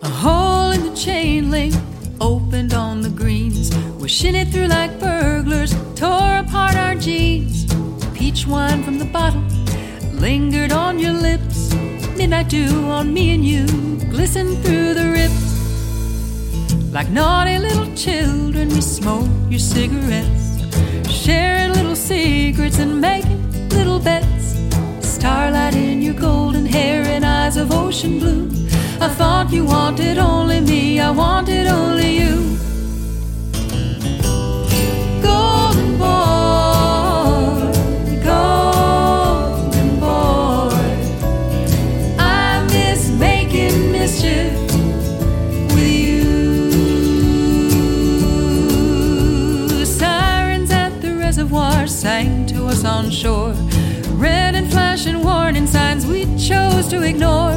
A hole in the chain link opened on the greens. We're shin it through like burglars, tore apart our jeans. Peach wine from the bottle lingered on your lips. Midnight dew on me and you glistened through the rips. Like naughty little children, we smoked your cigarettes, sharing little secrets and making little bets. Starlight in your golden hair and eyes of ocean blue. I thought you wanted only me, I wanted only you. Golden boy, golden boy, I miss making mischief with you. Sirens at the reservoir sang to us on shore, red and flashing warning signs we chose to ignore.